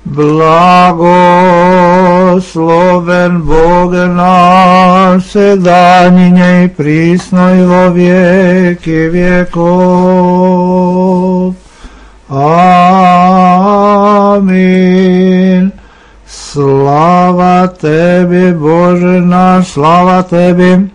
Blagosloven Bog naš, sedanjinje i prisno i vo vijeki vjekov. Amin. Slava tebi, Bože naš, slava tebi.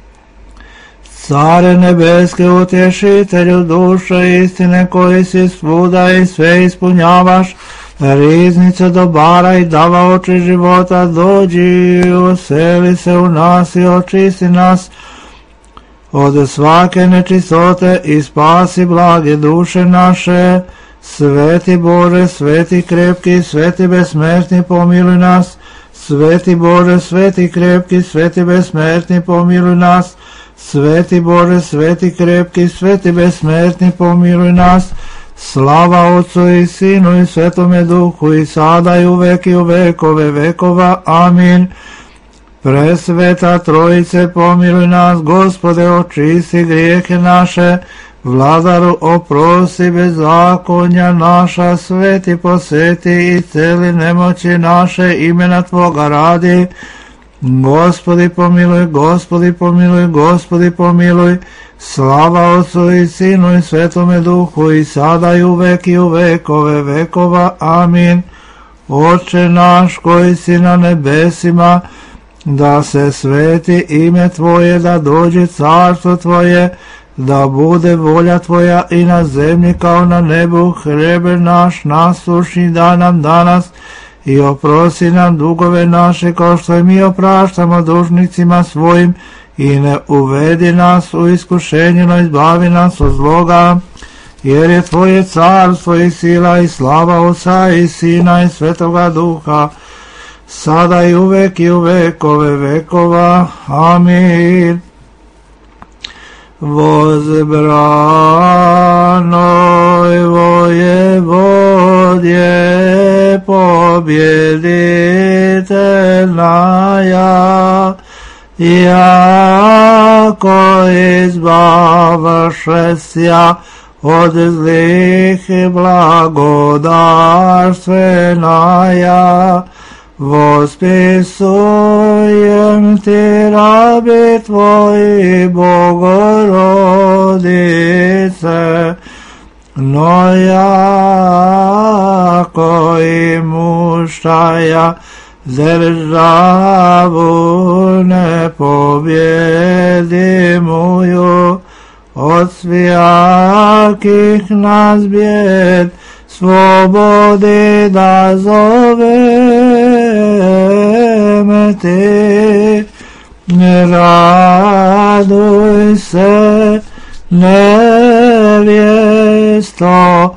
Care nebeske, utješitelju duše istine, koji si svuda i sve ispunjavaš, riznice dobara i davaoči života, dođi i useli se u nas i očisti nas od svake nečistote i spasi blage duše naše. Sveti Bože, sveti krepki, sveti besmrtni, pomiluj nas. Sveti Bože, sveti krepki, sveti besmrtni, pomiluj nas. Sveti Bože, sveti krepki, sveti besmrtni, pomiluj nas. Slava Otcu i Sinu i Svetome Duhu, i sada i uvek i u vekove vekova. Amin. Presveta Trojice, pomiluj nas. Gospode, očisti grijehe naše. Vladaru, oprosti bezakonja naša. Sveti, posveti i celi nemoći naše, imena Tvoga radi. Gospodi pomiluj, Gospodi pomiluj, Gospodi pomiluj. Slava Otcu i Sinu i Svetome Duhu, i sada i uvek i u vekove vekova. Amin. Oče naš koji si na nebesima, da se sveti ime Tvoje, da dođe carstvo Tvoje, da bude volja Tvoja i na zemlji kao na nebu. Hljeb naš naslušni daj nam danas, i oprosti nam dugove naše, kao što i mi opraštamo dužnicima svojim, i ne uvedi nas u iskušenje, no izbavi nas od zloga, jer je Tvoje carstvo i sila i slava Otca i Sina i Svetoga Duha, sada i uvek i u vekove vekova. Amin. Возбранoj воеводje, побjeditelnaja, jako izbavašesja od zlih blagodarstvenaja. Vospisujem ti, rabi Tvoji, Bogorodice, no jako i muštaja državu nepobjedimuju, od svijakih nas bjed slobodi da zoveme ti. Raduj se, nevjesto,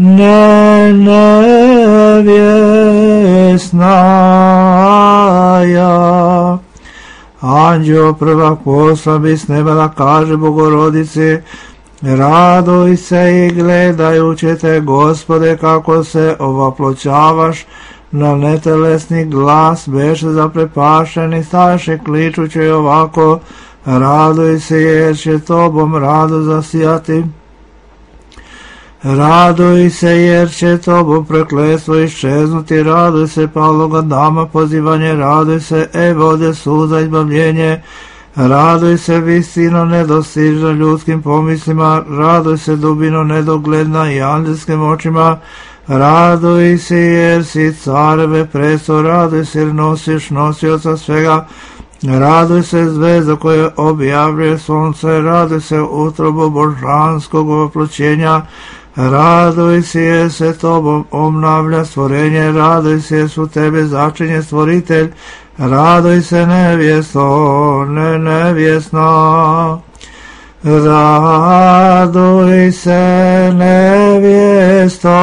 nevjesnaja. Anđeo prvak posla s neba da kaže Bogorodici, raduj se i gledajući te, Gospode, kako se ovaploćavaš na netelesni glas, beše zaprepašeni, staše kličući ovako, raduj se jer će tobom rado zasijati. Raduj se jer će tobom prekletstvo iščeznuti, raduj se paloga dama pozivanje, raduj se vode suza izbavljenje, raduj se visino nedostižna ljudskim pomislima, raduj se dubino nedogledna i anđelskim očima, raduj se jer si careve presto, raduj se jer nosiš nosioca svega, raduj se zvezda koje objavljuje sunce, raduj se utrobo božanskog oploćenja, raduj se jer se tobom obnavlja stvorenje, raduj se jer su tebe začinje stvoritelj, raduj se nevjesto, nevjesna. Raduj se nevjesto,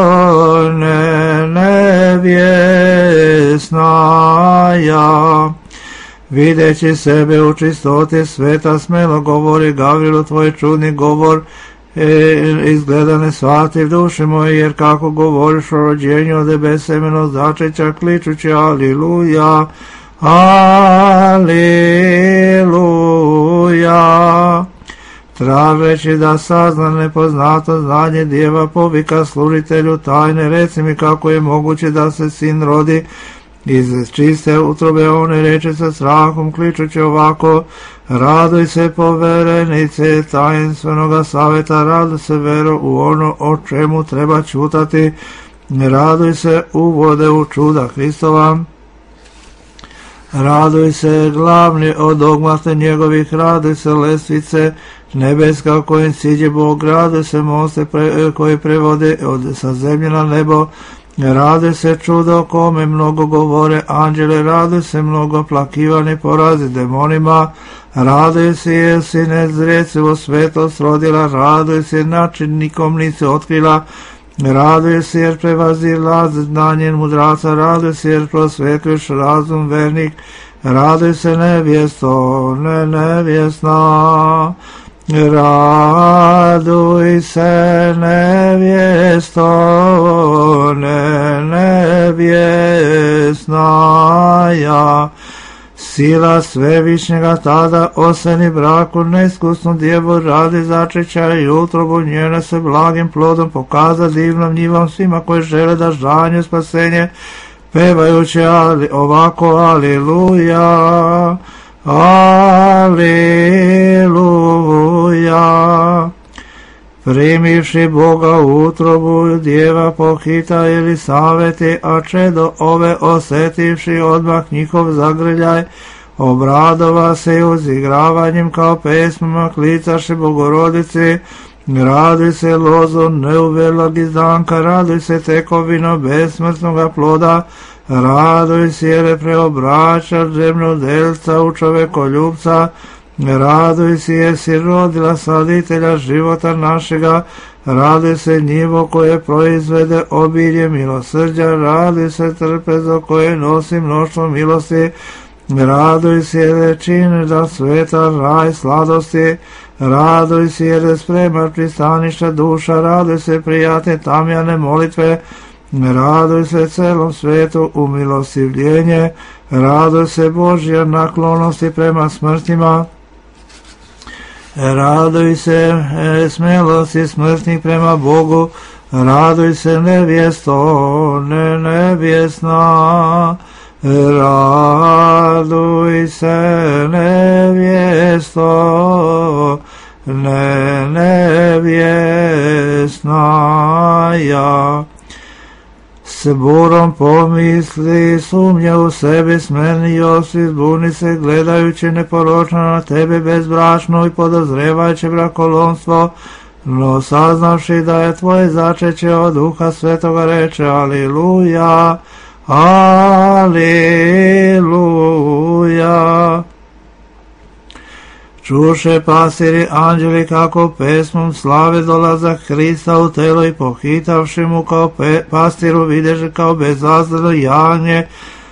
nevjesnaja. Videći sebe u čistoti sveta, smelo govori Gavrilu tvoj čudni govor, izgleda ne shvativ duše moje, jer kako govoriš o rođenju od besemenog začeća, kličući aliluja, aliluja. tražeći da sazna nepoznato znanje djeva, povika služitelju tajne, reci mi kako je moguće da se sin rodi iz čiste utrobe. One reče sa strahom, kličući ovako: raduj se, poverenice tajinstvenoga savjeta, raduj se, vero, u ono o čemu treba čutati, raduj se, uvode u čuda Hristova. Raduj se, glavni od dogmata njegovih, raduj se, lestvice nebeska kojim siđe Bog, raduj se, moste koji prevode sa zemlje na nebo, raduj se, čudo kome mnogo govore anđele, raduj se, mnogo plakivani porazi demonima, raduj se, jer si nezrecivo svetost rodila, raduj se, način nikom nisi otkrila, raduj se, jer prevazila znanje mudraca, raduj se, jer prosvetliš razum vernik, raduj se, nevjesto, nevjesna, raduj se, nevjesto, nevjesna, ja. Sila svevišnjega tada oseni braku neiskusnu djevu radi začeća i utrobu njena se blagim plodom pokaza divnom njivom svima koji žele da žanju spasenje, pevajući ovako: Aliluja, Aliluja. Primivši Boga u utrobu, djeva pohita Elisaveti, a čedo ove osetivši odmah njihov zagrljaj, obradova se uzigravanjem kao pesmama, klicaše Bogorodici, raduj se, lozo neuvelog izdanka, raduj se, tekovino besmrtnoga ploda, raduj se, jer preobraća zemljodelca u čovekoljubca, raduj se, jer si rodila saditelja života našega, raduj se, njivo koje proizvede obilje milosrđa, raduj se, trpezo koje nosi mnoštvo milosti, raduj se, jer čini da sveta raj sladosti, raduj se, jer sprema pristaništa duša, raduj se, prijatne tamjane molitve, raduj se, celom svetu umilostivljenje, raduj se, Božja naklonosti prema smrtima, raduj se, smelosti smrtnih prema Bogu, raduj se, nevjesto, nevjesna, raduj se, nevjesto, nevjesna, ja. S burom pomisli, sumnja u sebi, smerni Josip, zbuni se gledajući neporočno na tebe bezbračno i podozrevajući brakolomstvo, no saznavši da je tvoje začeće od Duha Svetoga, reče: Aliluja, Aliluja. Čuše pasiri anđeli kako pesmom slave dolazak Hrista u telo i pohitavši mu kao pastiru videže kao bezazdano jagnje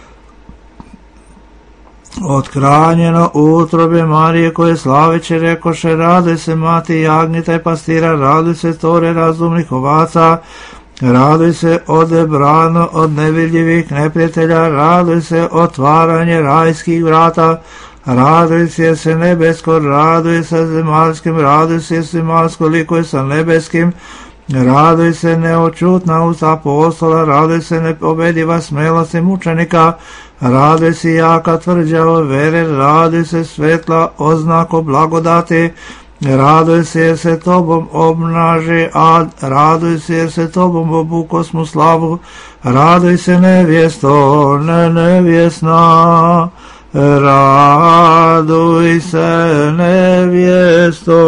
othranjeno u utrobe Marije, koje slaveće rekoše: raduj se, mati jagnjeta i pastira, raduj se, tore razumnih ovaca, raduj se, odebrano od nevidljivih neprijatelja, raduj se, otvaranje rajskih vrata, raduj se nebesko, raduj se zemaljskim, raduj se zemaljsko likuje sa nebeskim, raduj se neočutna usta apostola, raduj se nepobediva smelosti mučenika, raduj se jaka tvrđava vere, raduj se svetla oznako blagodati, raduj se jer se tobom obnaži ad, raduj se jer se tobom obukosmu slavu, raduj se nevjesto, nevjesna, raduj se nevjesto,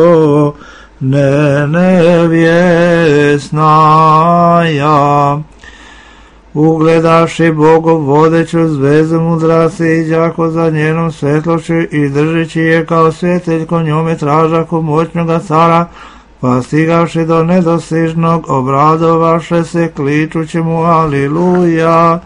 nevjesna, ja. Ugledavši Bogu vodeću zvezdu mudraci, iđako za njenom svetlošću i držeći je kao svjetiljko njome tražaku moćnoga cara, pa stigavši do nedostižnog obradovaše se kličući mu: Aliluja,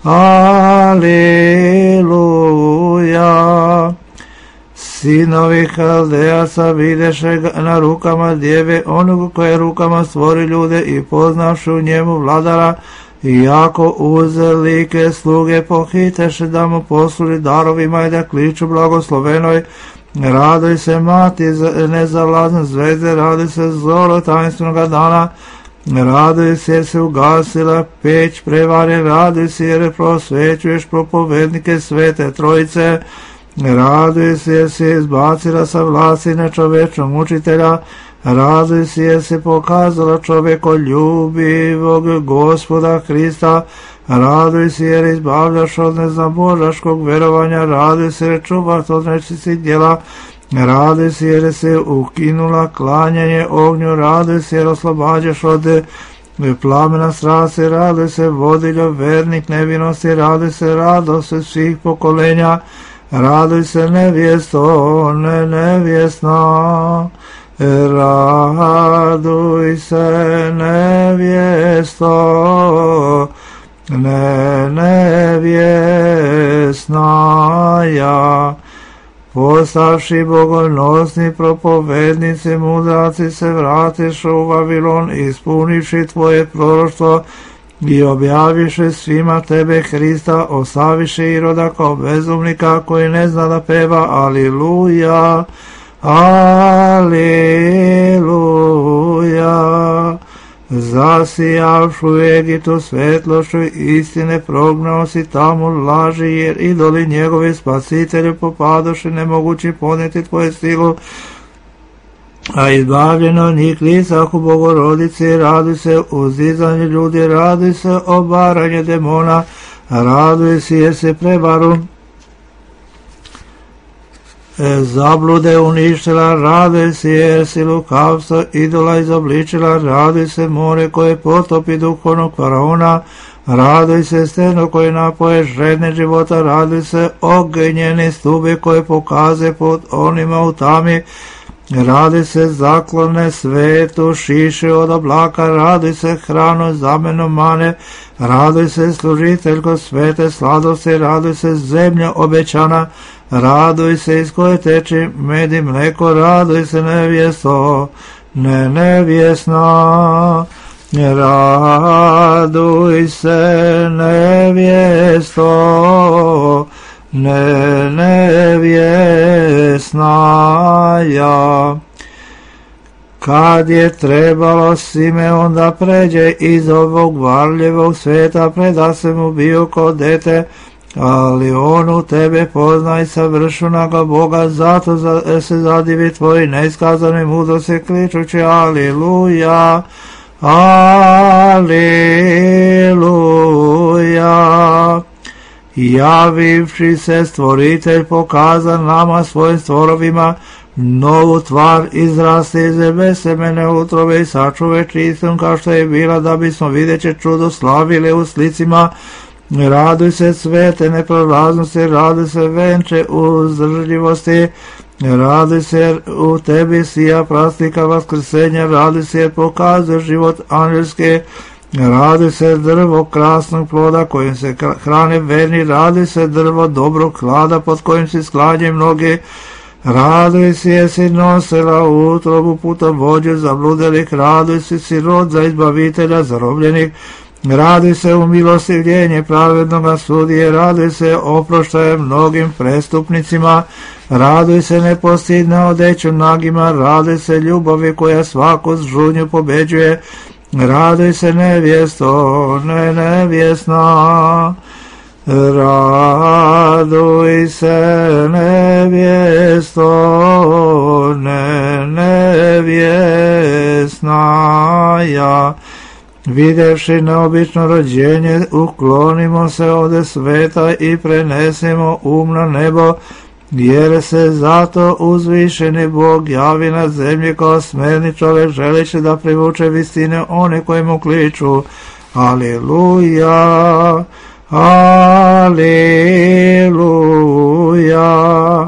Aliluja. Sinovi Haldejaca videše na rukama djeve onog koje rukama stvori ljude i poznavši u njemu vladara, iako uze like sluge pohiteše da mu posluži darovima i da kliču blagoslovenoj, Raduj se mati nezalazne zvezde, raduj se zoro tajnstvenog dana, raduj se jer se ugasila peć prevare, raduj se jer prosvećuješ propovednike Svete Trojice, raduj se jer se izbacila sa vlasti nečovečnog mučitelja, raduj se jer se pokazala čovjekoljubivog Gospoda Hrista, raduj se jer izbavljaš od neznabožaškog verovanja, raduj se jer čuvaš od nečistih djela, raduj se jer se ukinula klanjanje ognju, raduj se jer oslobađaš od plamena strasti, raduj se vodiljo vernik nevinosti, raduj se radost svih pokolenja, raduj se nevjesto, nevjesna, raduj se nevjesto, nevjesna ja. Postavši bogonosni propovednici, mudraci se vratiš u Vavilon, ispunivši tvoje proroštvo i objaviše svima tebe Hrista, ostaviše Iroda kao bezumnika koji ne zna da peva Aliluja, Aliluja. Zasijavšu u Egiptu svetlošću istine, prognao si tamo laži, jer idoli njegovi spasitelju popadoše, nemogući poneti tvoje silu, a izbavljeno njih licahu Bogorodici. Raduj se uzdizanje ljudi, raduj se obaranje demona, raduj se jer se prevaru zablude uništila, raduj se jer si lukavstvo idola izobličila, raduj se more koje potopi duhovnog faraona, raduj se steno koje napoje žedne života, raduj se ognjeni stube koje pokaze pod onima u tami, raduj se zaklone svetu šiše od oblaka, raduj se hranu zamenu mane, raduj se služiteljko svete sladosti, raduj se zemlja obećana, raduj se iz koje teče med i mleko, raduj se nevjesto, nevjesna, raduj se nevjesto, nevjesna ja. Kad je trebalo Simeon da pređe iz ovog varljivog sveta, preda se mu bio kao dete, ali on u tebe poznaj savršenog Boga, zato se zadivi tvoji neiskazane mudrosti, kličući Aliluja, Aliluja. Javivši se stvoritelj pokaza nama svojim stvorovima, novu tvar izraste iz besemene utrove i sačuve čistom kao što je bila, da bismo videće čudo slavili u slicima. Raduj se svete neprolaznosti, raduj se venče uzdržljivosti, raduj se jer u tebi sija prastika vaskrsenja, raduj se jer pokazuje život anđelski, raduj se drvo krasnog ploda kojim se hrane verni, raduj se drvo dobrog hlada pod kojim se sklanjaju mnogi, raduj se jer si nosila u utrobu putovođu zabludelih, raduj se si rod za izbavitelja zarobljenih, raduj se u milostivljenje pravednoga sudije, raduj se oproštaje mnogim prestupnicima, raduj se nepostidna odeću nagima, raduj se ljubavi koja svaku žudnju pobeđuje, raduj se nevjesto, nevjesna, raduj se nevjesto, nevjesna ja. Videvši neobično rođenje, uklonimo se ode sveta i prenesemo na nebo, jer se zato uzvišeni Bog javi na zemlji kao smerni čovjek, želeći da privuče vistine one koje mu kliču. Aliluja, aliluja.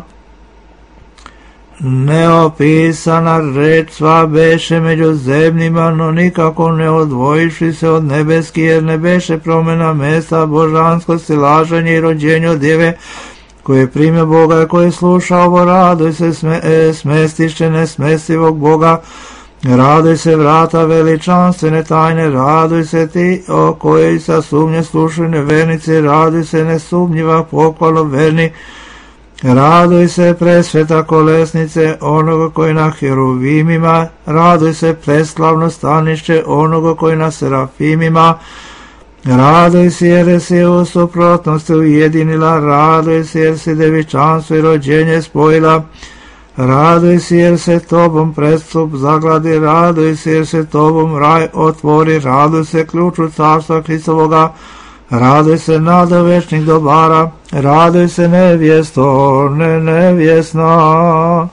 Neopisana reč sva beše među zemljima, no nikako ne odvojiši se od nebeski, jer ne beše promjena mesta božanskosti, laženje i rođenje od djeve, koje prime Boga i koje sluša ovo. Raduj se smestišće nesmestivog Boga, raduj se vrata veličanstvene tajne, raduj se ti o kojoj sa sumnje slušaju nevernici, raduj se nesumnjiva pohvalo verni, Raduj se presveta kolesnice onoga koji na heruvimima, raduj se preslavno stanište onoga koji na serafimima, raduj se jer si u suprotnosti ujedinila, raduj se jer si devičanstvo i rođenje spojila, raduj se jer se tobom prestup zagladi, raduj se jer se tobom raj otvori, raduj se ključu carstva Hristovoga, raduj se nada večnih dobara, raduj se nevjesto, nevjesna,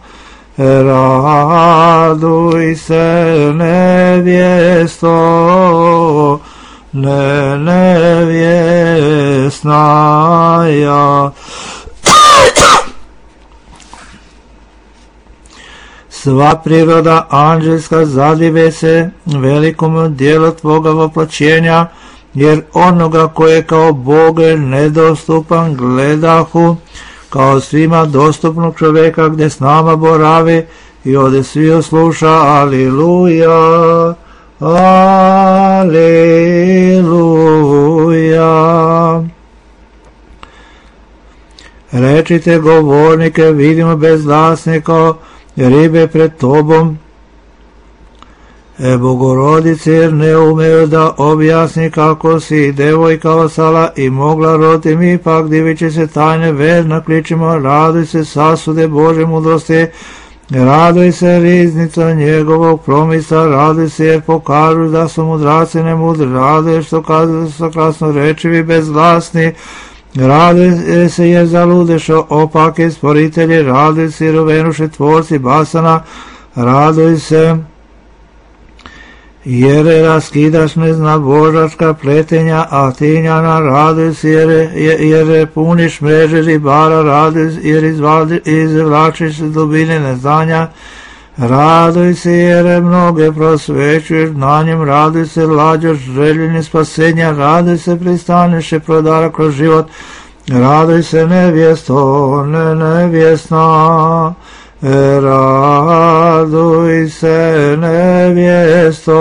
raduj se nevjesto, nevjesna ja. Sva priroda anđelska zadive se velikom dijelu tvoga voplaćenja, jer onoga koje kao Bog nedostupan gledahu, kao svima dostupnog čovjeka gdje s nama boravi i ode svi osluša. Aliluja, aliluja. Rečite govornike, vidimo bezglasnika, ribe pred tobom, Bogorodice, jer ne umeju da objasni kako si devojka ostala i mogla roditi, mi pak divići se tajne verno kličimo, raduj se sasude Bože mudrosti, raduj se riznica njegovog promisla, raduj se jer pokažu da su mudraci nemudri, raduj što kazuju da su krasno rečivi bezglasni, raduj se jer zaludešo opake sporitelji, raduj se jer uvenuše tvorci basana, raduj se jer raskidaš neznabožačka pletenja, a tinjana, raduj se jer puniš mreže ribara, raduj se jer izvlačiš dubine neznanja, raduj se jer mnoge prosvećuješ znanjem, raduj se lađoš željenje spasenja, raduj se pristaneš prodara kroz život, raduj se nevjesto, nevjesna, raduj se nevjesto,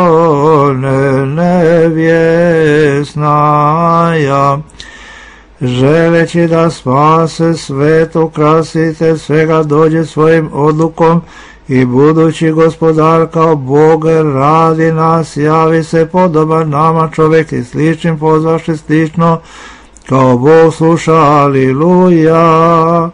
nevjesna ja. Želeći da spase svet, ukrasite svega, dođe svojim odlukom i budući gospodar kao Bog radi nas, javi se podoban nama čovjek i sličnim pozvaše slično, kao Bog sluša. Aliluja,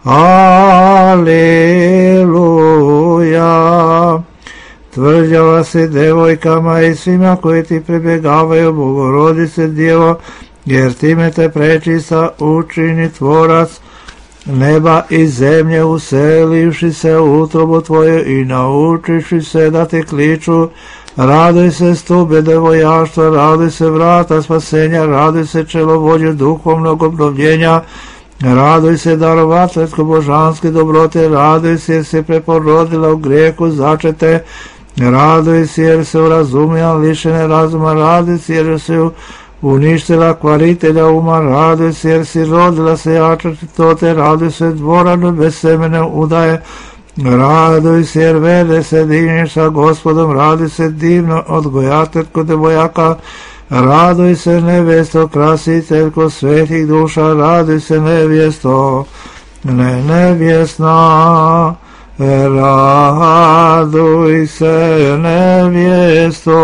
aliluja. Tvrđava se devojkama i svima koji ti pribjegavaju, Bogorodice Djevo, jer time te prečista učini tvorac neba i zemlje, uselivši se u utrobu tvoje i naučiši se da te kliču. Raduj se stube devojaštva, raduj se vrata spasenja, raduj se čelovođe duhovnog obnovljenja, raduj se darovateljsko božanske dobrote, raduj se jer se preporodila u grijehu začete, raduj se jer se urazumila lišene razuma, raduj se jer se uništila kvaritelja uma, raduj se jer si rodila se jačetote, raduj se dvorano bez semene udaje, raduj se jer vede se divniš sa Gospodom, raduj se divno odgojateljko devojaka, raduj se nevjesto krasiteljko svetih duša, raduj se nevjesto, nevjesna, raduj se nevjesto,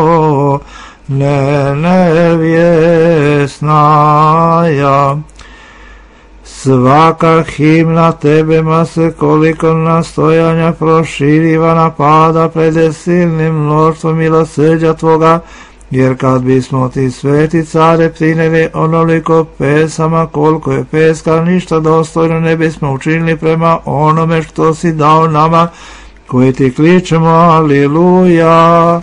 nevjesna ja. Svaka himna tebema se koliko nastojanja proširiva napada pred silnim mnoštvom milosrđa tvoga, jer kad bismo ti sveti care prineli onoliko pesama koliko je peska, ništa dostojno ne bismo učinili prema onome što si dao nama koji ti kličemo. Aliluja,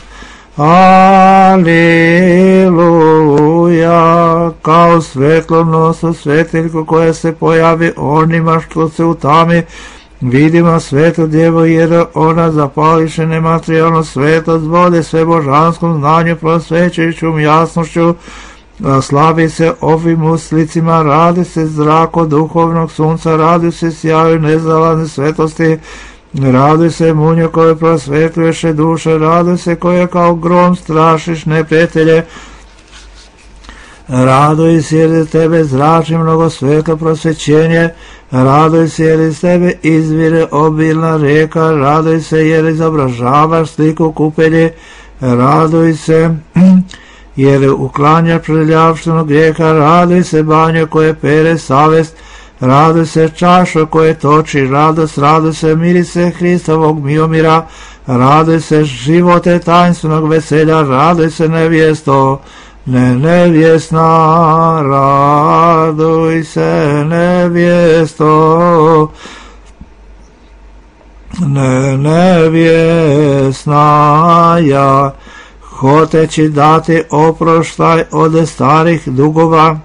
aliluja. Kao svetlonosno svetiljko koje se pojavi onima što se u tami, vidimo svetu djevo, jer ona zapališe nematerijalno svetost vode sve božanskom znanju prosvećujućom jasnošću, slavi se ovim uslicima, radi se zrako duhovnog sunca, radi se sjaju nezalazne svetosti, radi se munju koje prosvetljuješe duše, radi se koje kao grom strašiš neprijatelje, Raduj se jer iz tebe zrači mnogo svetlo prosvećenje, raduj se jer iz tebe izvire obilna rijeka, raduj se jer izobražavaš sliku kupelje, raduj se jer uklanjaš prljavštinu grijeha, raduj se banjo koje pere savest, raduj se čašo koje toči radost, raduj se mirise Hristovog miomira, raduj se živote tainstvenog veselja, raduj se nevjesto, nevjesna, raduj se nevjesto, nevjesna ja, hoteći dati oproštaj od starih dugova,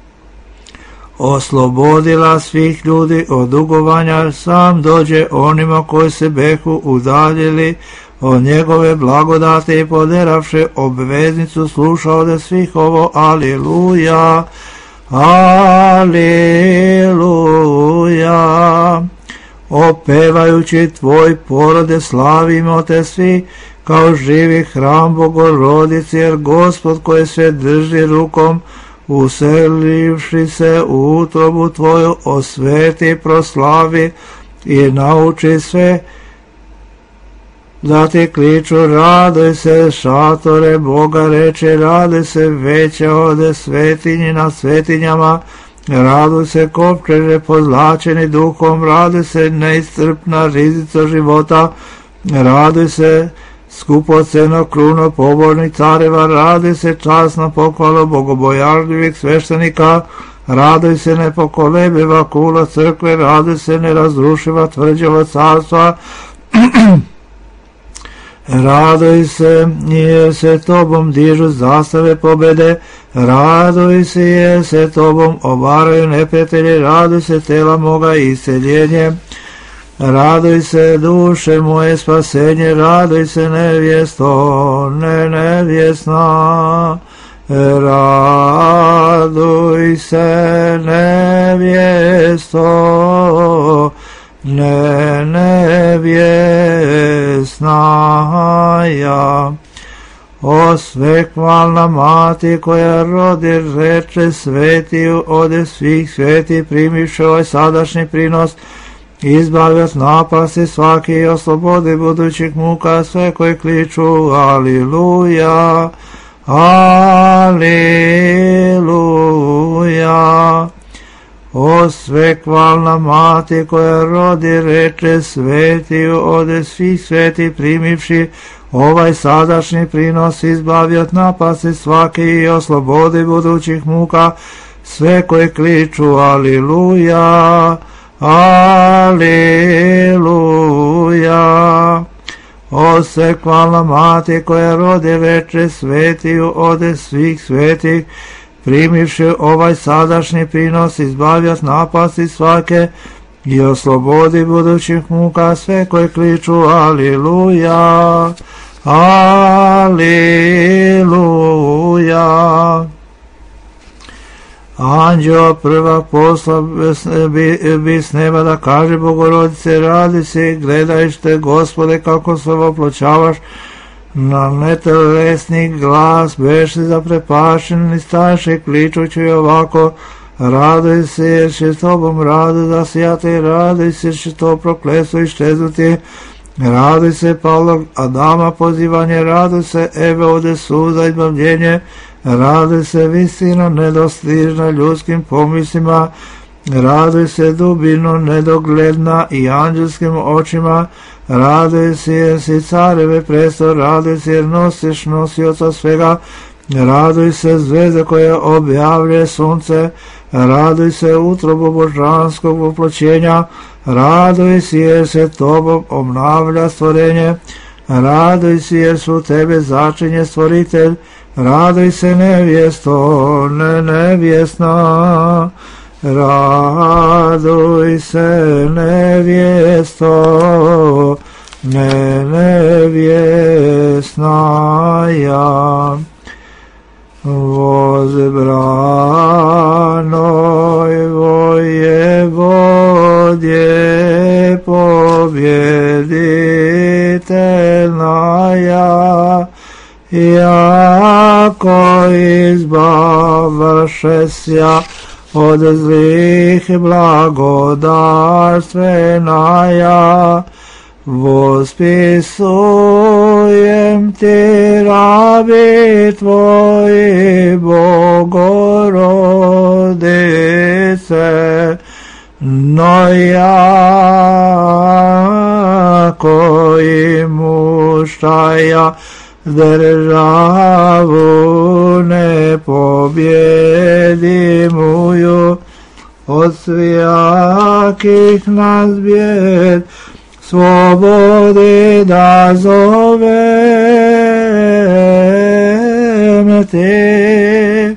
oslobodila svih ljudi od dugovanja, sam dođe onima koji se behu udaljili od njegove blagodati i poderavši obveznicu slušao da svih ovo, aliluja, aliluja. Opevajući tvoj porode slavimo te svi kao živi hram Bogorodici, jer Gospod koji sve drži rukom, uselivši se u utrobu tvoju, osveti, proslavi i nauči sve da ti kliču, raduj se šatore Boga, reče, raduj se veće ode svetinji na svetinjama, raduj se kopčeže pozlačeni duhom, raduj se neiscrpna rizica života, raduj se skupoceno kruno pobožnih careva, raduj se časna pohvala bogobojažljivih sveštenika, raduj se nepokolebiva kula crkve, raduj se nerazrušiva tvrđava carstva, raduj se jer se tobom dižu zastave pobede, raduj se jer se tobom obaraju neprijatelji, raduj se tela moga isceljenje, raduj se duše moje spasenje, raduj se nevjesto, nevjesna, raduj se nevjesto, nevjesna ja. O svekvalna mati koja rodi, reče svetiju ode svih sveti, primivši ovaj sadašnji prinos, izbavi od napasti svaki i oslobodi budućih muka sve koji kliču aliluja, aliluja. O svekvalna mati koja rodi, reče svetiju ode svih sveti, primivši ovaj sadašnji prinos, izbavi od napasti svaki i oslobodi budućih muka sve koji kliču aliluja, aliluja. O svekvalna mati koja rodi, reče svetiju ode svih svetih, primivši ovaj sadašnji prinos, izbavi od napasti svake i oslobodi budućih muka sve koji kliču aliluja, aliluja. Anđeo prvak posla bi s neba da kaže Bogorodice, radi se i gledajište, Gospode, kako se opločavaš na netelesni glas, beše zaprepašen i staše kličući ovako, raduj se jer će tobom radu da sjate, raduj se jer će to prokletstvo iščeznuti, raduj se Pavlog Adama pozivanje, raduj se Eve ode suda izbavljenje, raduj se visino nedostižna ljudskim pomislima, raduj se dubino nedogledna i anđelskim očima, raduj se jer si careve presto, raduj se jer nosiš nosioca svega, raduj se zvezda koja objavljuje sunce, raduj se utrobu božanskog oploćenja, raduj se jer se tobom obnavlja stvorenje, raduj se jer su tebe začinje stvoritelj, raduj se nevjesto, nevjesna, raduj se nevjesto, nevjesna ja. Возбранoj vojevodje pobjeditelna ja, jako izbavaše sja od zlih blagodarstvena ja. Vospisujem ti rabi tvoji Bogorodice, no ja koji muštaja državu ne pobjedimuju, od svijakih nas bijed slobodi da zovem te.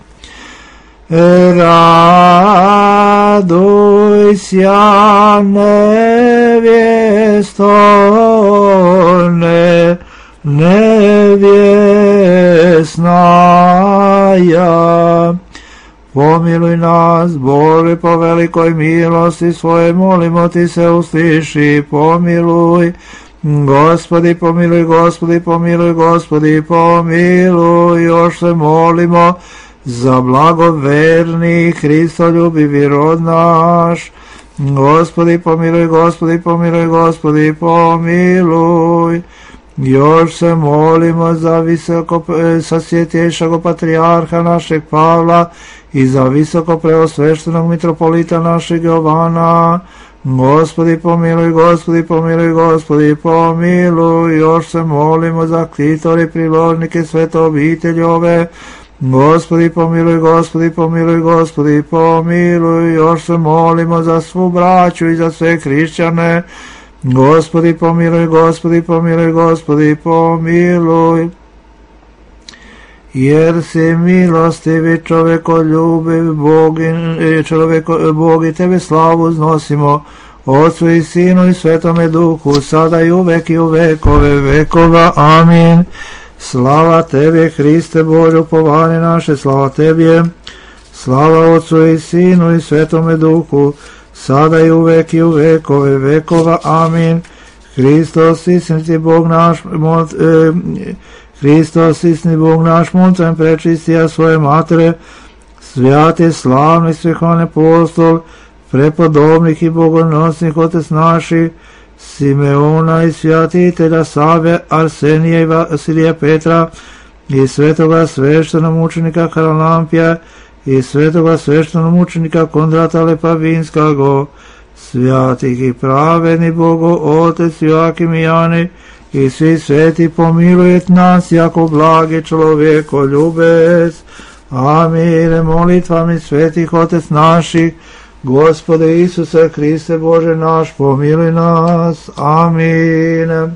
Raduj sja nevjesto, nevjesna ja. Pomiluj nas, Bože, po velikoj milosti svoje, molimo ti se, usliši, pomiluj. Gospodi, pomiluj, Gospodi, pomiluj, Gospodi, pomiluj. Još se molimo za blagoverni Hristoljubivi rod naš. Gospodi, pomiluj, Gospodi, pomiluj, Gospodi, pomiluj. Još se molimo za visoko sasvjetješćeg patrijarha našeg Pavla i za visoko preosveštenog mitropolita našeg Jovana. Gospodi pomiluj, Gospodi pomiluj, Gospodi pomiluj. Još se molimo za ktitore i priložnike svete obitelji ove. Gospodi pomiluj, Gospodi pomiluj, Gospodi pomiluj. Još se molimo za svu braću i za sve hrišćane. Gospodi pomiluj, Gospodi pomiluj, Gospodi pomiluj. Jer si milostivi, čovekoljubiv, Bog i tebe slavu uznosimo, Otcu i Sinu i Svetome Duhu, sada i uvek i u vekove vekova. Amin. Slava tebi, Hriste Bože, upovanje naše, slava tebi. Slava Otcu i Sinu i Svetome Duhu, sada i uvek i u vekove vekova. Amin. Hristos, istiniti Bog naš, Hristos, istiniti Bog naš, moncem prečistija svoje matere, svijati, slavni, svihon apostol, prepodobnih i bogonosnih otec naših, Simeona i svjatitelja Save, Arsenija i Vasilija Petra, i svetoga sveštenomučenika Haralampija, i svetoga sveštenomučenika Kondrata Lepavinskago, svjatih i pravedni Bogo, Otec Joakim i Jani, i svi sveti pomilujet nas, jako blagi čovjeko ljubec. Amin. Molitvami svetih Otec naših, Gospode Isuse Hriste Bože naš, pomiluj nas. Amin.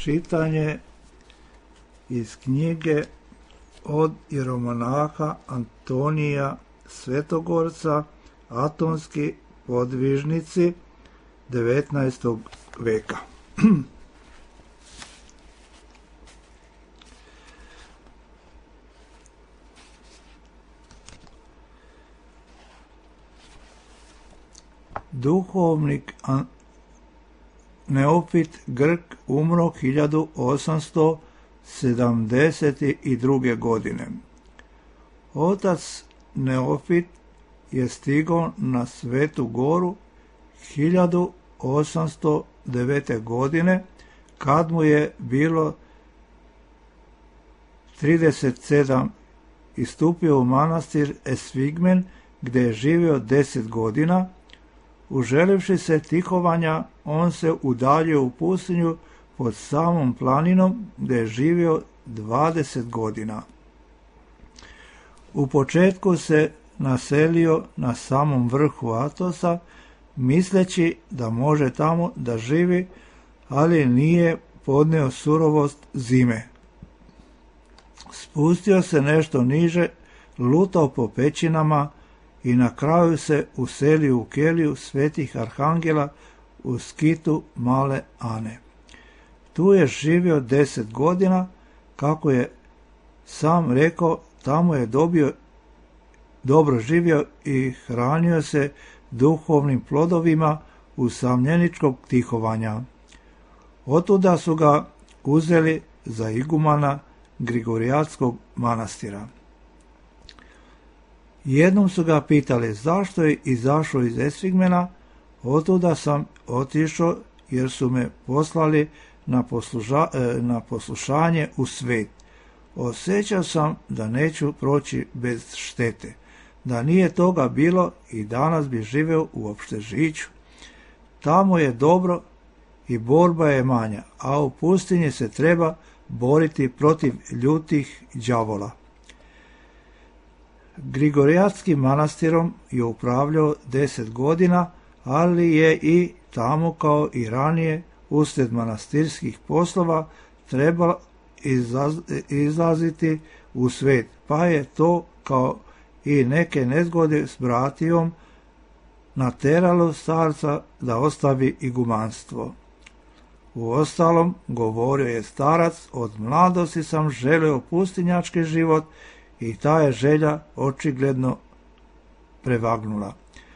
Čitanje iz knjige od jeromonaha Antonija Svetogorca, Atonski podvižnici 19. veka. Duhovnik Neofit Grk umro 1872. godine. Otac Neofit je stigao na Svetu Goru 1809. godine, kad mu je bilo 37 i stupio u manastir Esfigmen, gdje je živio 10 godina. Uželivši se tihovanja, on se udaljio u pustinju pod samom planinom, gdje je živio 20 godina. U početku se naselio na samom vrhu Atosa, misleći da može tamo da živi, ali nije podnio surovost zime. Spustio se nešto niže, lutao po pećinama i na kraju se uselio u keliju svetih arhangela u skitu Male Ane. Tu je živio 10 godina, kako je sam rekao, tamo je dobro živio i hranio se duhovnim plodovima usamljeničkog tihovanja. Otuda su ga uzeli za igumana Grigorijatskog manastira. Jednom su ga pitali zašto je izašao iz Esfigmena. Otuda sam otišao jer su me poslali na poslušanje u svet. Osjećao sam da neću proći bez štete. Da nije toga bilo i danas bi živeo u Opštežiću. Tamo je dobro i borba je manja, a u pustinji se treba boriti protiv ljutih đavola. Grigorijatskim manastirom je upravljao 10 godina, ali je i tamo kao i ranije usred manastirskih poslova trebalo izlaziti u svet, pa je to kao i neke nezgode s bratijom nateralo starca da ostavi igumanstvo. Uostalom, govorio je starac, od mladosti sam želeo pustinjački život i ta je želja očigledno prevagnula.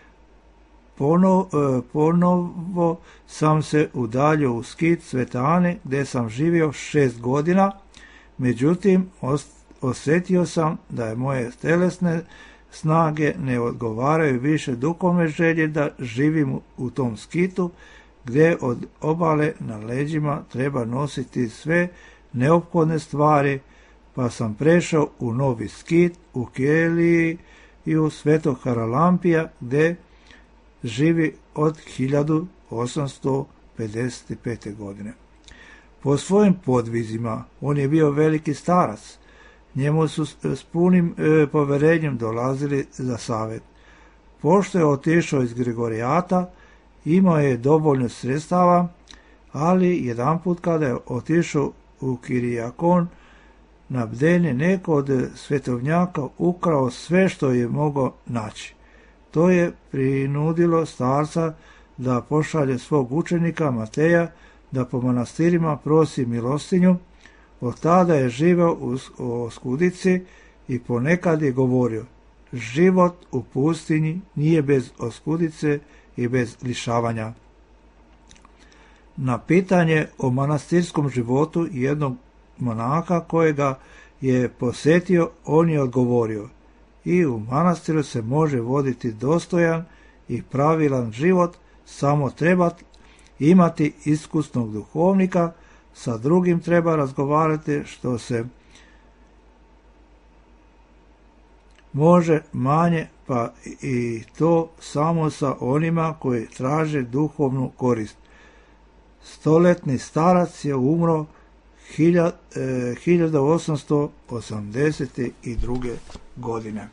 Ponovo sam se udaljio u skit Svete Ane, gdje sam živio 6 godina, međutim osjetio sam da je moje telesne snage ne odgovaraju više duhovne želje da živim u tom skitu, gdje od obale na leđima treba nositi sve neophodne stvari, pa sam prešao u novi skit u keliji i u Svetog Haralampija, gdje živi od 1855. godine. Po svojim podvizima on je bio veliki starac. Njemu su s punim poverenjem dolazili za savjet. Pošto je otišao iz Grigorijata, imao je dovoljno sredstava, ali jedanput kada je otišao u Kirijakon, na bdenje neko od svetovnjaka ukrao sve što je mogao naći. To je prinudilo starca da pošalje svog učenika Mateja da po manastirima prosi milostinju. Od tada je živeo u oskudici i ponekad je govorio: život u pustinji nije bez oskudice i bez lišavanja. Na pitanje o manastirskom životu jednog monaha kojega je posjetio, on je odgovorio: i u manastiru se može voditi dostojan i pravilan život, samo treba imati iskusnog duhovnika, sa drugim treba razgovarati što se može manje, pa i to samo sa onima koji traže duhovnu korist. Stoletni starac je umro 1882. godine.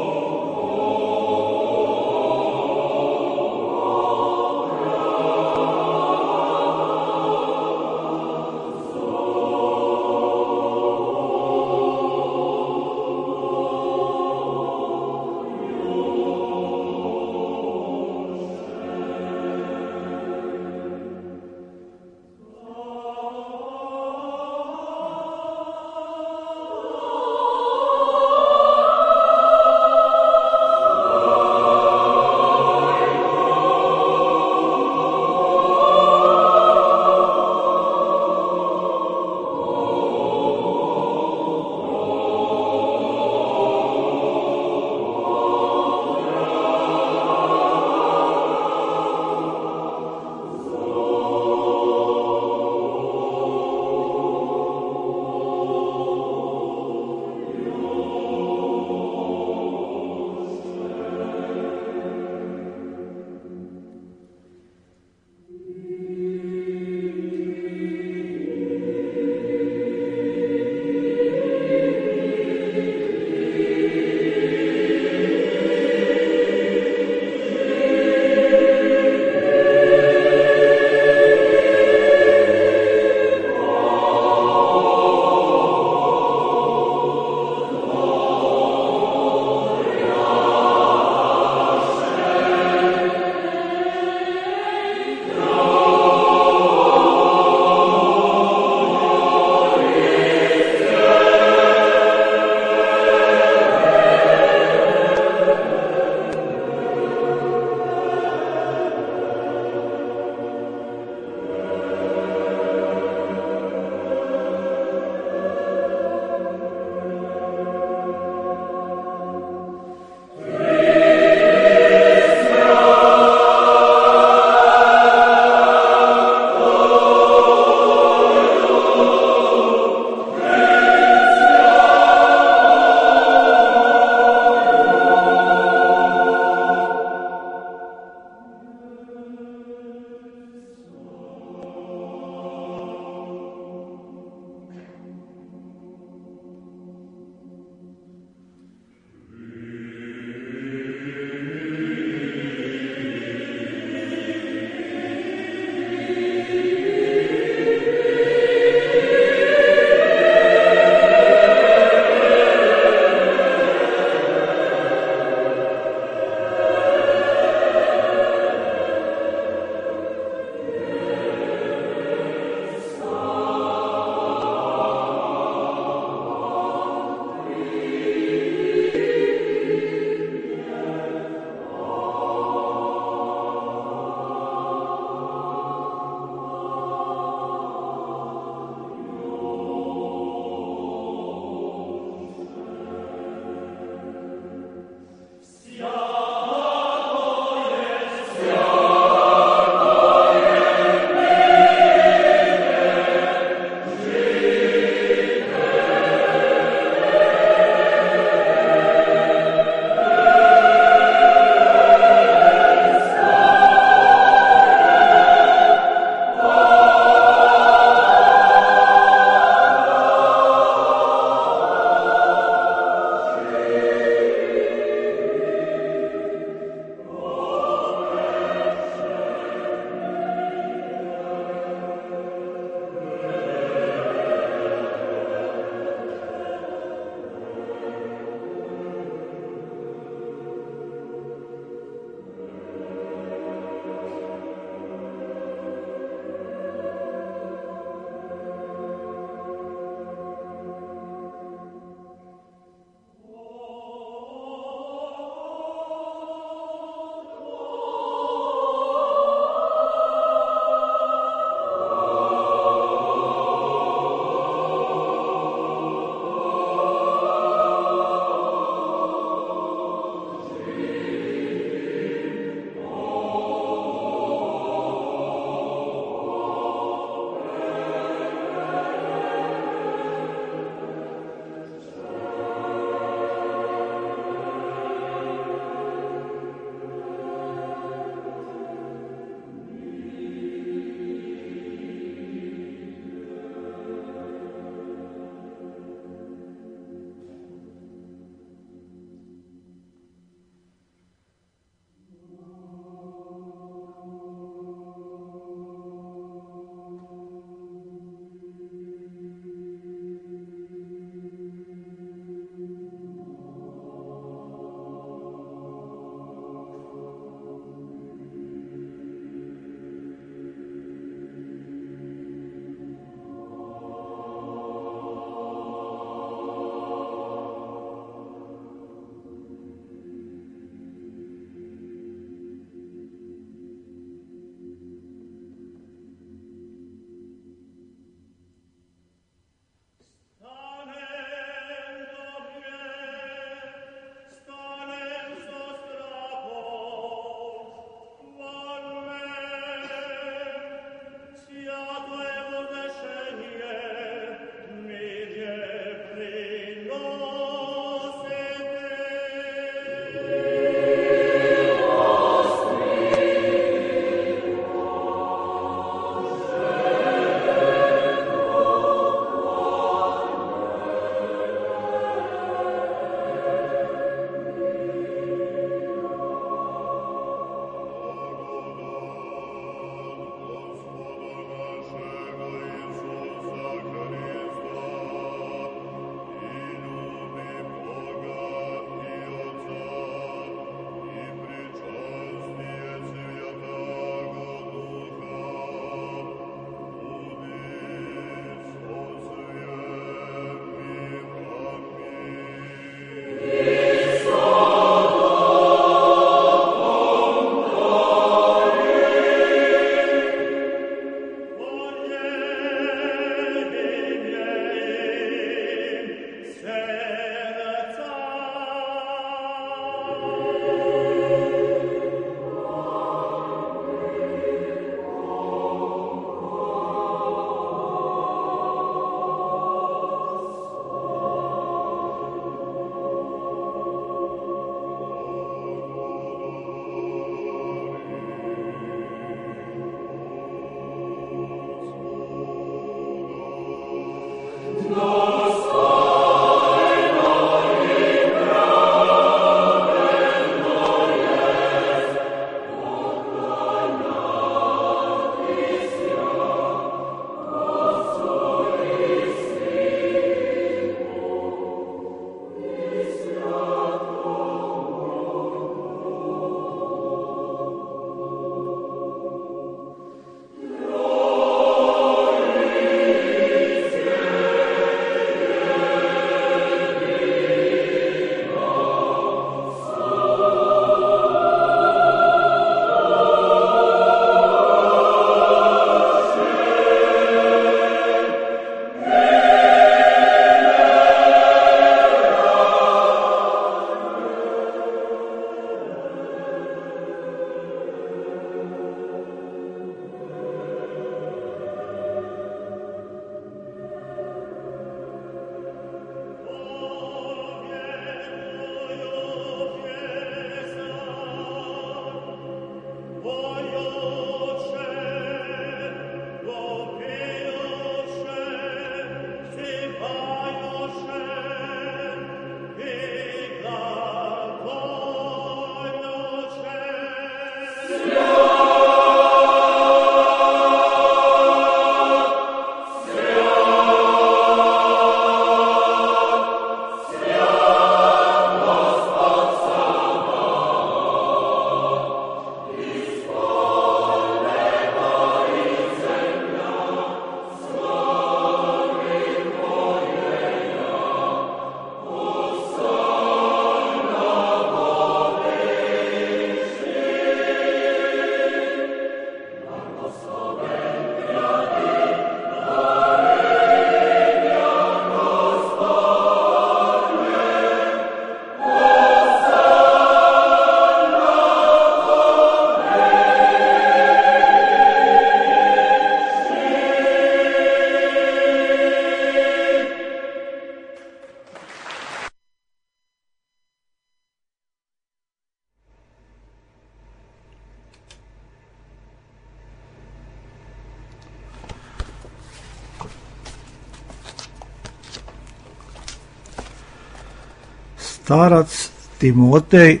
Starac Timotej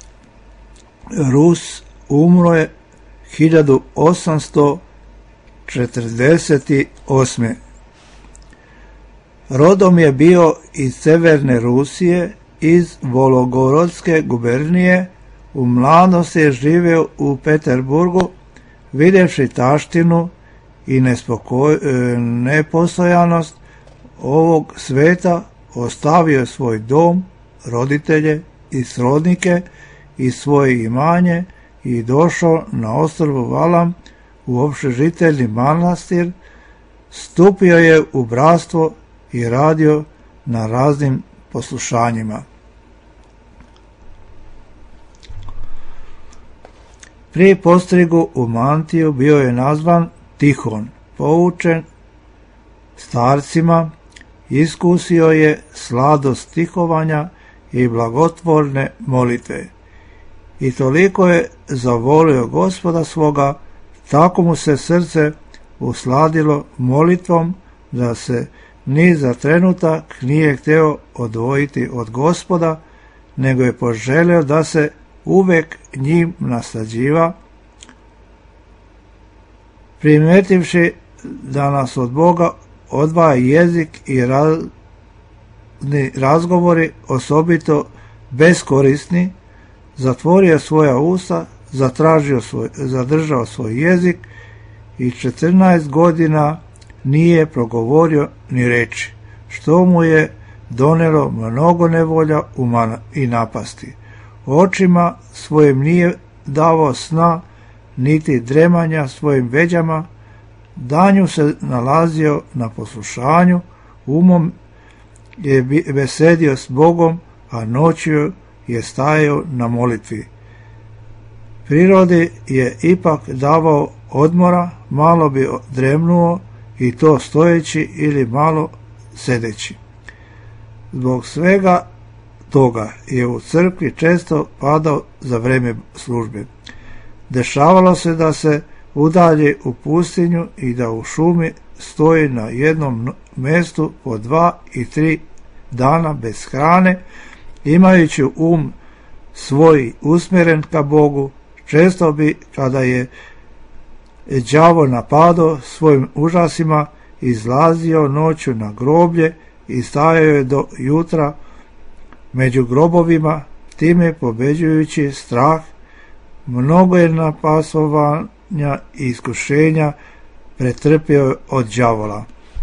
Rus umro je 1848. Rodom je bio iz Severne Rusije, iz Vologorodske gubernije. U mladosti je živio u Peterburgu, vidjevši taštinu i nepostojanost ovog sveta, ostavio svoj dom, roditelje i srodnike i svoje imanje i došao na ostrvo Valam u opštežiteljni manastir, stupio je u bratstvo i radio na raznim poslušanjima. Prije postrigu u mantiju bio je nazvan Tihon, poučen starcima, iskusio je sladost stihovanja i blagotvorne molitve. I toliko je zavolio Gospoda svoga, tako mu se srce usladilo molitvom, da se ni za trenutak nije htio odvojiti od Gospoda, nego je poželio da se uvek njim naslađiva, primetivši da nas od Boga odvaja jezik i razgovori osobito beskorisni, zatvorio svoja usta, zadržao svoj jezik i 14 godina nije progovorio ni reči, što mu je donelo mnogo nevolja i napasti. Očima svojim nije davao sna, niti dremanja svojim veđama, danju se nalazio na poslušanju, umom je besedio s Bogom, a noću je stajao na molitvi. Prirodi je ipak davao odmora, malo bi dremnuo, i to stojeći ili malo sedeći. Zbog svega toga je u crkvi često padao za vreme službe. Dešavalo se da se udalji u pustinju i da u šumi stoji na jednom mjestu po 2 i 3 dana bez hrane, imajući svoj usmjeren ka Bogu. Često bi, kada je đavo napadao svojim užasima, izlazio noću na groblje i stajao je do jutra među grobovima, time pobeđujući strah. Mnogo je napasovanja i iskušenja pretrpio od đavola.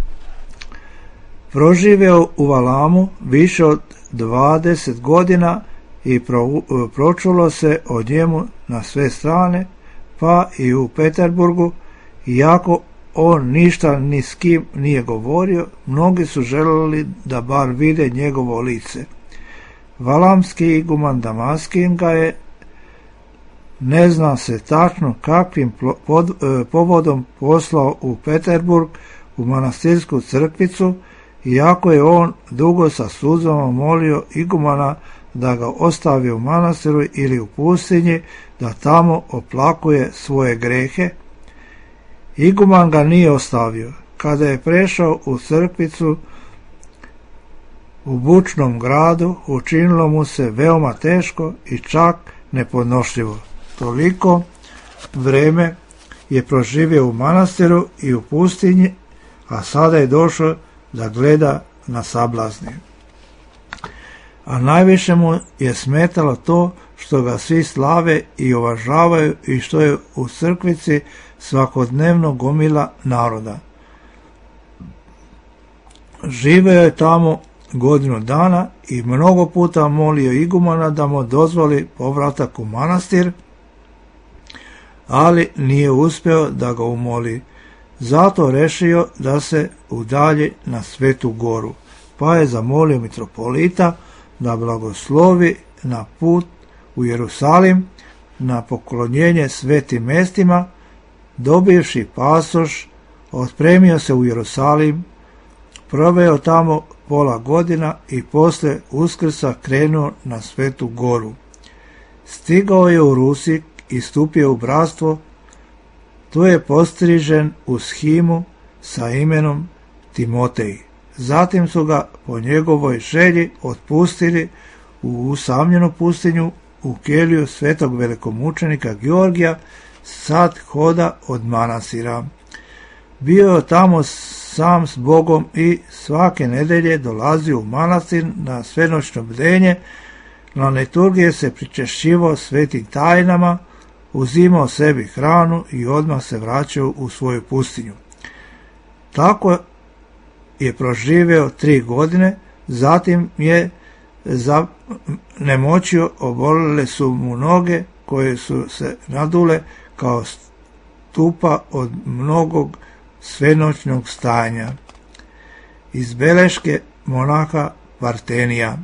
Proživio u Valamu više od 20 godina i pročulo se o njemu na sve strane, pa i u Peterburgu, iako on ništa ni s kim nije govorio, mnogi su želeli da bar vide njegovo lice. Valamski iguman Damaskin ga je, ne zna se tačno kakvim povodom, poslao u Peterburg u manastirsku crkvicu, iako je on dugo sa suzama molio igumana da ga ostavi u manastiru ili u pustinji, da tamo oplakuje svoje grehe. Iguman ga nije ostavio. Kada je prešao u crkvicu u bučnom gradu, učinilo mu se veoma teško i čak nepodnošljivo. Toliko vreme je proživio u manastiru i u pustinji, a sada je došao da gleda na sablazni. A najviše mu je smetalo to što ga svi slave i uvažavaju i što je u crkvici svakodnevno gomila naroda. Živeo je tamo godinu dana i mnogo puta molio igumana da mu dozvoli povratak u manastir, ali nije uspio da ga umoli. Zato rešio da se udalji na Svetu Goru, pa je zamolio mitropolita da blagoslovi na put u Jerusalim, na poklonjenje svetim mestima. Dobivši pasoš, otpremio se u Jerusalim, proveo tamo pola godina i posle Uskrsa krenuo na Svetu Goru. Stigao je u Rusik i stupio u bratstvo. Tu je postrižen u shimu sa imenom Timotej. Zatim su ga po njegovoj želji otpustili u usamljenu pustinju u keliju svetog velikomučenika Georgija, sad hoda od manastira. Bio je tamo sam s Bogom i svake nedelje dolazio u manastir na svenoćno bdenje, na liturgije se pričešćivao svetim tajnama, uzimao sebi hranu i odmah se vraćao u svoju pustinju. Tako je proživeo 3 godine, zatim je zanemoćio, obolele su mu noge koje su se nadule kao stupa od mnogog svenoćnog stanja. Iz beleške monaha Partenija.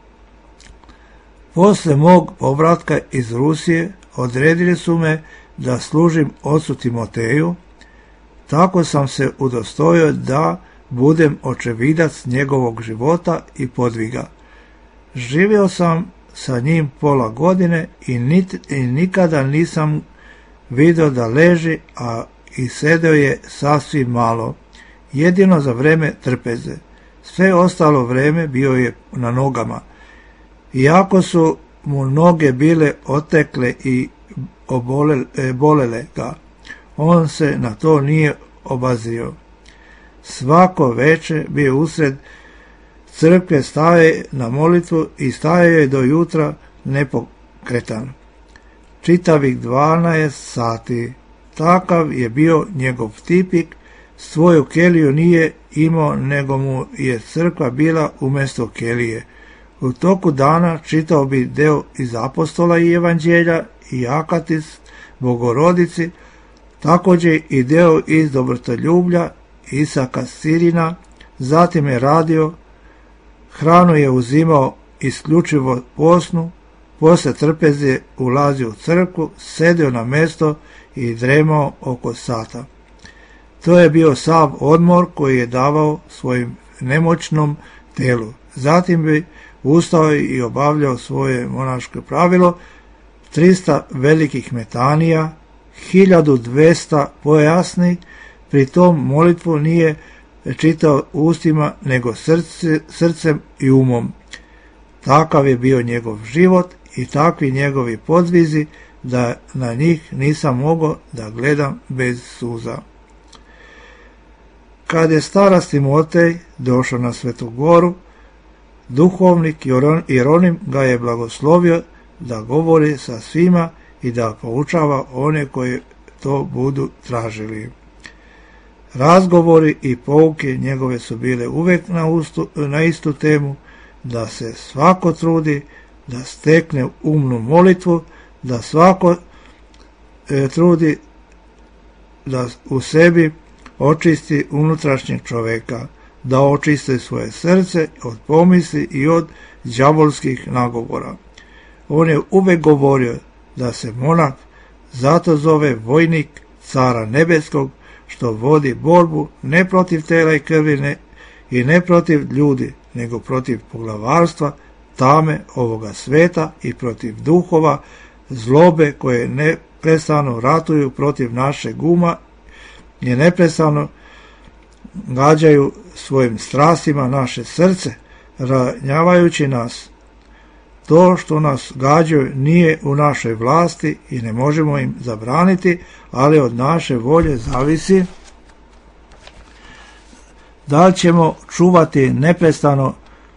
Posle mog povratka iz Rusije odredili su me da služim ocu Timoteju, tako sam se udostojio da budem očevidac njegovog života i podviga. Živio sam sa njim pola godine i nikada nisam vidio da leži, a i sedeo je sasvim malo, jedino za vreme trpeze. Sve ostalo vreme bio je na nogama. Iako su mu noge bile otekle i bolele ga, on se na to nije obazio. Svako veče bio usred crkve, staje na molitvu i staje je do jutra nepokretan. Čitavih 12 sati. Takav je bio njegov tipik, svoju keliju nije imao, nego mu je crkva bila umjesto kelije. U toku dana čitao bi deo iz apostola i evanđelja i akatis Bogorodici, također i deo iz dobrotoljublja Isaka Sirina, zatim je radio, hranu je uzimao isključivo posnu, poslije trpeze ulazio u crkvu, sedio na mjesto i dremao oko sata. To je bio sav odmor koji je davao svojim nemoćnom telu. Zatim bi ustao i obavljao svoje monaško pravilo, 300 velikih metanija, 1200 pojasni, pri tom molitvu nije čitao ustima, nego srcem i umom. Takav je bio njegov život i takvi njegovi podvizi, da na njih nisam mogao da gledam bez suza. Kad je starac Timotej došao na Svetu Goru, duhovnik Jeronim ga je blagoslovio da govori sa svima i da poučava one koji to budu tražili. Razgovori i pouke njegove su bile uvijek na istu temu, da se svako trudi da stekne umnu molitvu, da svako trudi da u sebi očisti unutrašnjeg čoveka, da očisti svoje srce od pomisli i od đavolskih nagovora. On je uvijek govorio da se monah zato zove vojnik Cara Nebeskog, što vodi borbu ne protiv tela i krvi i ne protiv ljudi, nego protiv poglavarstva, tame ovoga sveta i protiv duhova zlobe koje neprestano ratuju protiv našeg uma i neprestano gađaju svojim strastima naše srce, ranjavajući nas. To što nas gađaju nije u našoj vlasti i ne možemo im zabraniti, ali od naše volje zavisi da li ćemo čuvati neprestano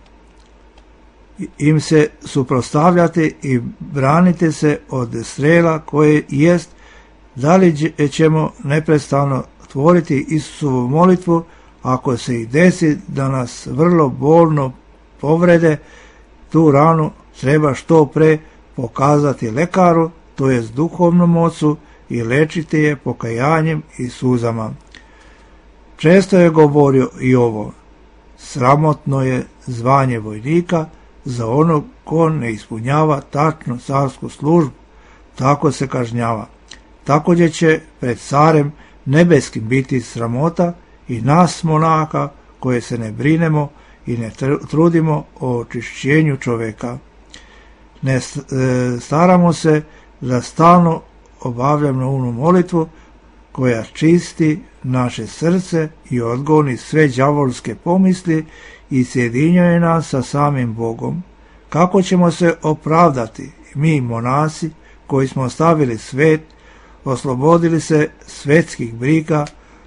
im se suprotstavljati i braniti se od strela koje jest, da li ćemo neprestano tvoriti Isusovu molitvu, ako se i desi da nas vrlo bolno povrede, tu ranu treba što pre pokazati lekaru, to jest duhovnom ocu, i lečiti je pokajanjem i suzama. Često je govorio i ovo: sramotno je zvanje vojnika za onog ko ne ispunjava tačno carsku službu, tako se kažnjava. Također će pred carem nebeskim biti sramota i nas monaha koje se ne brinemo i ne trudimo o očišćenju čoveka. Ne staramo se da stalno obavljamo umnu molitvu koja čisti naše srce i odgoni sve đavolske pomisli i sjedinjuje nas sa samim Bogom. Kako ćemo se opravdati, mi monasi koji smo ostavili svet, oslobodili se svetskih briga,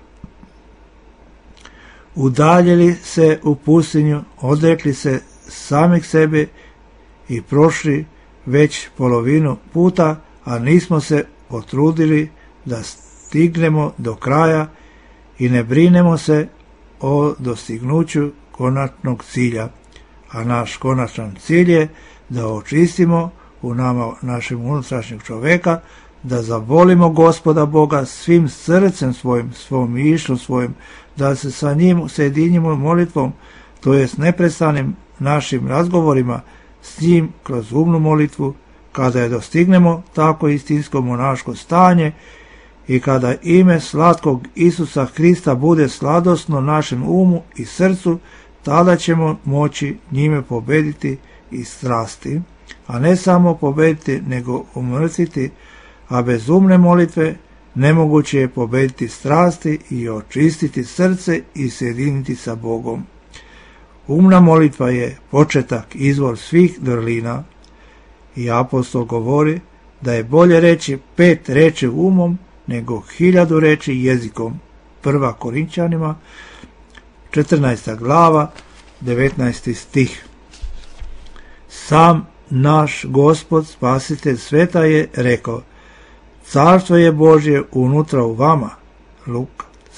udaljili se u pustinju, odrekli se samih sebe i prošli već polovinu puta, a nismo se potrudili da stignemo do kraja i ne brinemo se o dostignuću konačnog cilja. A naš konačan cilj je da očistimo u nama našeg unutrašnjeg čoveka, da zavolimo Gospoda Boga svim srcem svojim, svom mišljom svojim, da se sa njim sjedinimo molitvom, to jest neprestanim našim razgovorima s njim kroz umnu molitvu. Kada je dostignemo tako istinsko monaško stanje i kada ime slatkog Isusa Hrista bude sladosno našem umu i srcu, tada ćemo moći njime pobediti i strasti, a ne samo pobediti, nego umrtviti, a bez umne molitve nemoguće je pobediti strasti i očistiti srce i sjediniti sa Bogom. Umna molitva je početak, izvor svih vrlina, i apostol govori da je bolje reći 5 reči umom nego 1000 reči jezikom. 1. Korinčanima 14. glava 19. stih. Sam naš Gospod Spasitelj sveta je rekao: Carstvo je Božje unutra u vama. Luka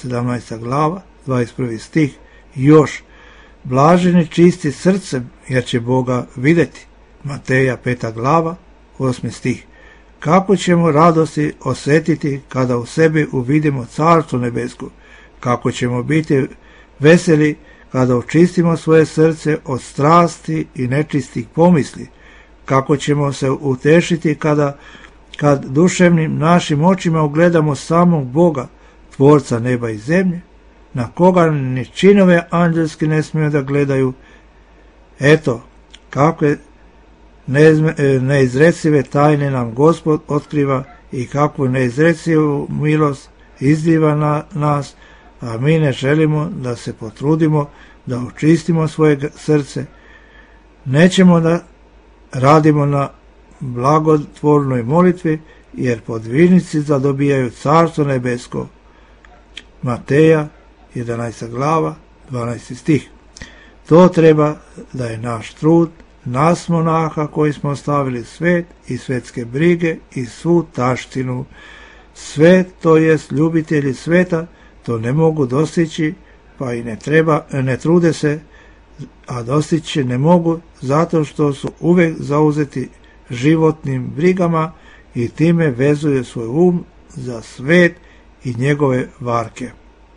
17. glava, 21. stih. Još, blaženi čisti srcem, jer će Boga vidjeti. Mateja 5. glava, 8. stih. Kako ćemo radosti osjetiti kada u sebi uvidimo Carstvo nebesko? Kako ćemo biti veseli kada očistimo svoje srce od strasti i nečistih pomisli? Kako ćemo se utešiti kad duševnim našim očima ugledamo samog Boga, tvorca neba i zemlje, na koga ni činove anđelski ne smiju da gledaju? Eto, kakve neizrecive tajne nam Gospod otkriva i kakvu neizrecivu milost izliva na nas, a mi ne želimo da se potrudimo da očistimo svoje srce. Nećemo da radimo na blagotvornoj molitvi, jer podvižnici zadobijaju Carstvo nebesko. Mateja 11. glava, 12. stih. To treba da je naš trud, nas monaha koji smo ostavili svet i svetske brige i svu taštinu. Svet, to jest ljubitelji sveta, to ne mogu dostići, pa i ne trude se, a dostići ne mogu zato što su uvek zauzeti životnim brigama i time vezuje svoj um za svet i njegove varke.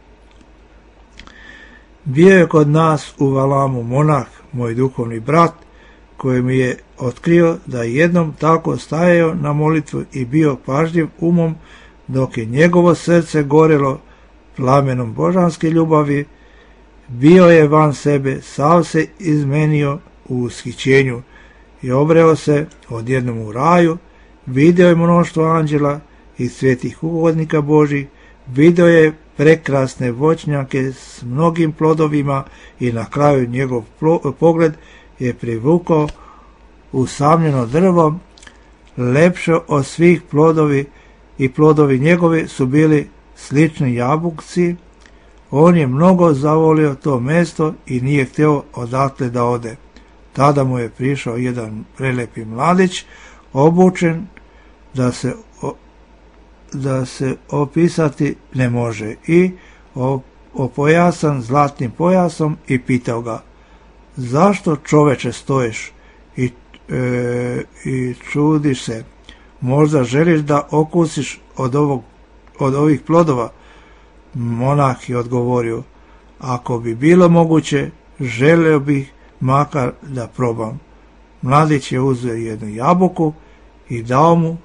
Bio je kod nas u Valamu monah, moj duhovni brat, koji mi je otkrio da jednom tako stajao na molitvu i bio pažljiv umom, dok je njegovo srce gorelo plamenom božanske ljubavi. Bio je van sebe, sav se izmenio u ushićenju i obreo se odjednom u raju, video je mnoštvo anđela i svetih ugodnika Božih, video je prekrasne voćnjake s mnogim plodovima i na kraju njegov pogled je privukao usamljeno drvo, lepše od svih plodovi, i plodovi njegovi su bili slični jabukci. On je mnogo zavolio to mesto i nije htio odatle da ode. Tada mu je prišao jedan prelepi mladić, obučen da se opisati ne može i opojasan zlatnim pojasom, i pitao ga: zašto, čoveče, stojiš i čudiš se? Možda želiš da okusiš od ovih plodova? Monah je odgovorio: ako bi bilo moguće, želeo bih makar da probam. Mladić je uzeo jednu jabuku i dao mu,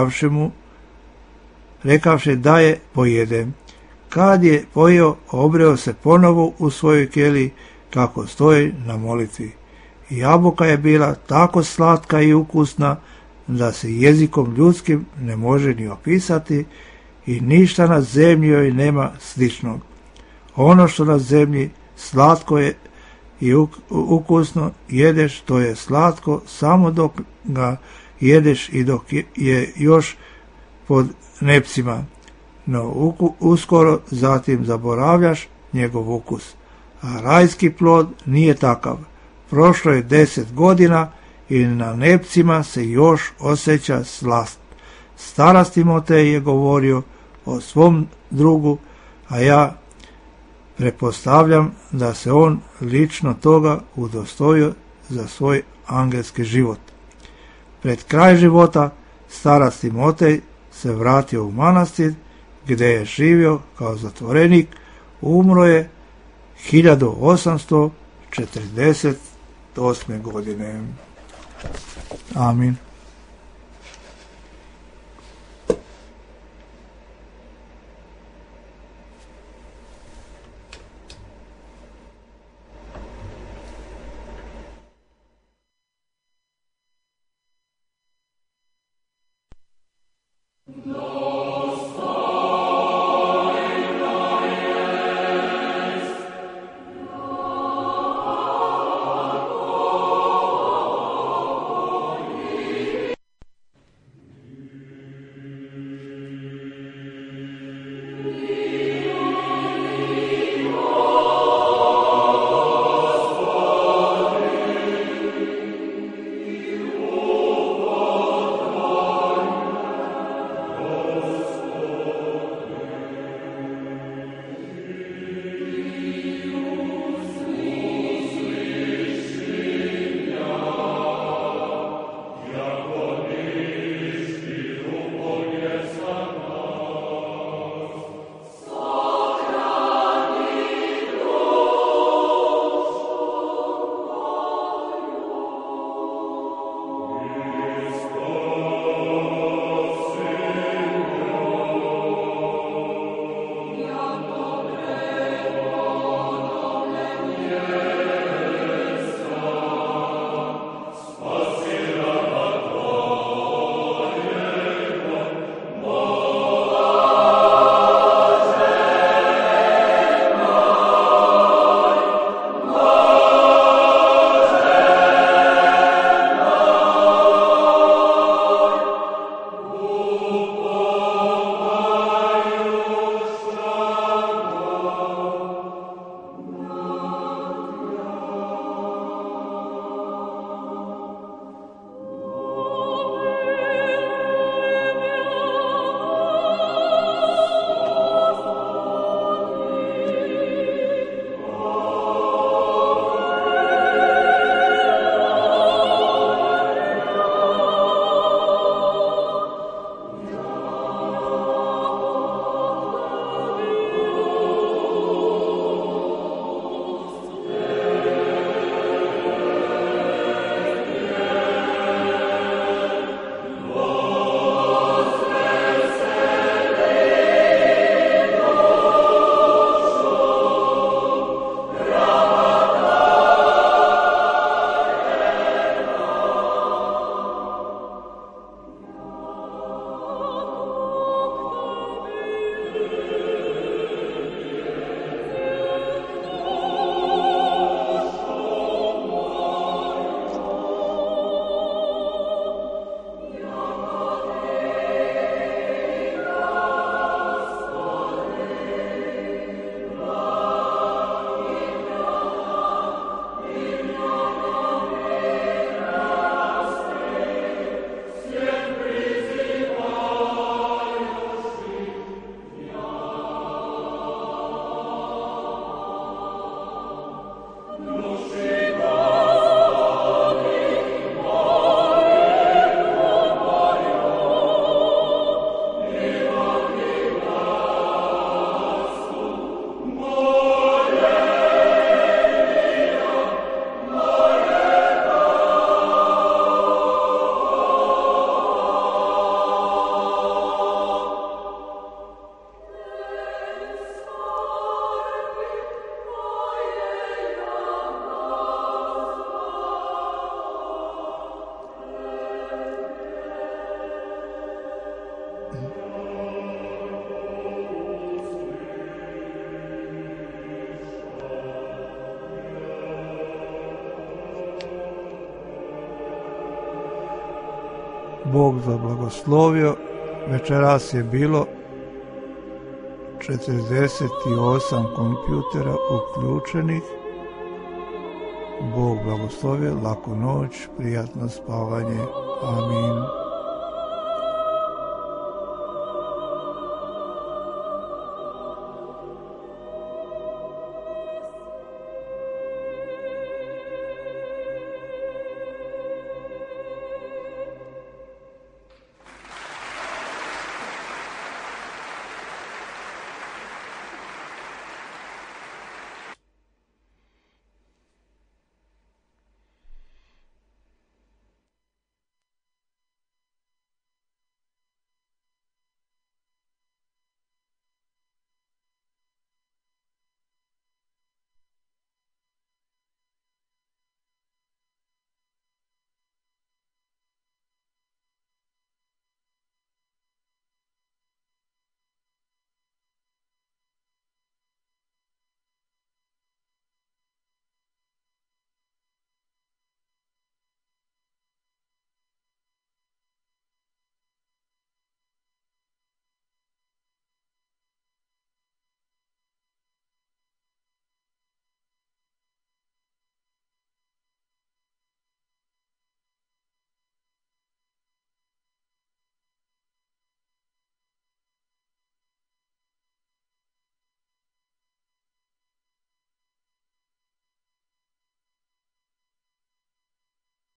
rekavši da je pojede. Kad je pojeo, obreo se ponovo u svojoj keliji kako stoji na molitvi. Jabuka je bila tako slatka i ukusna da se jezikom ljudskim ne može ni opisati i ništa na zemlji joj nema sličnog. Ono što na zemlji slatko je i ukusno jedeš, to je slatko samo dok ga jedeš i dok je još pod nepcima, no uskoro zatim zaboravljaš njegov ukus. A rajski plod nije takav. Prošlo je 10 godina i na nepcima se još osjeća slast. Starac Timotej je govorio o svom drugu, a ja pretpostavljam da se on lično toga udostojio za svoj angelski život. Pred kraj života starac Timotej se vratio u manastir gdje je živio kao zatvorenik. Umro je 1848. godine. Amin. Bog zablagoslovio. Večeras je bilo 48 kompjutera uključenih. Bog blagoslovio, laku noć, prijatno spavanje. Amin.